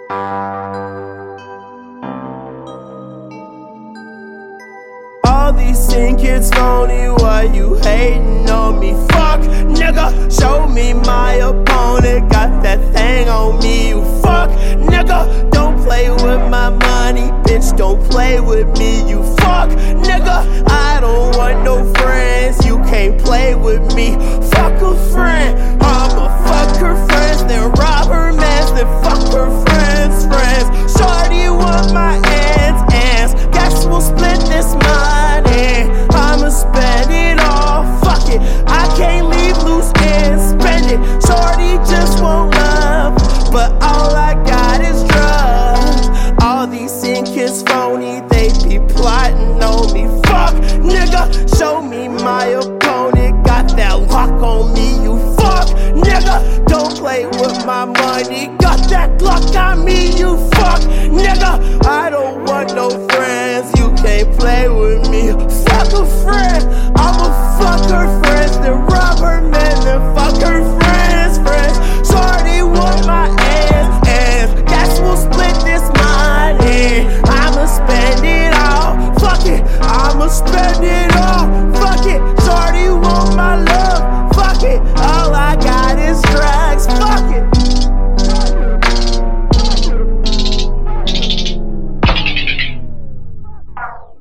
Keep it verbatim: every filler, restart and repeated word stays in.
All these sin kids phony, why you hating on me? Fuck, nigga, show me my opponent. Got that thing on me, you fuck, nigga. Don't play with my money, bitch, don't play with me, you fuck, nigga. I don't want no friends, you can't play with me. Fuck a friend, I'ma fuck her friends, then rob her mans, then fuck her friends, friends. Shorty want my ends, ends, guess we'll split this money. I'ma spend it all, fuck it, I can't leave loose ends, spend it. Shorty just won't love, but all I got is drugs. All these sin kids phony, they be plotting on me. Fuck, nigga, show me my opponent. Got that lock on me, you fuck, nigga. Don't play with my money. Got that Glock on me, you fuck, nigga. I don't want no friends, you can't play with me. Fuck a friend, I'ma fuck her friend.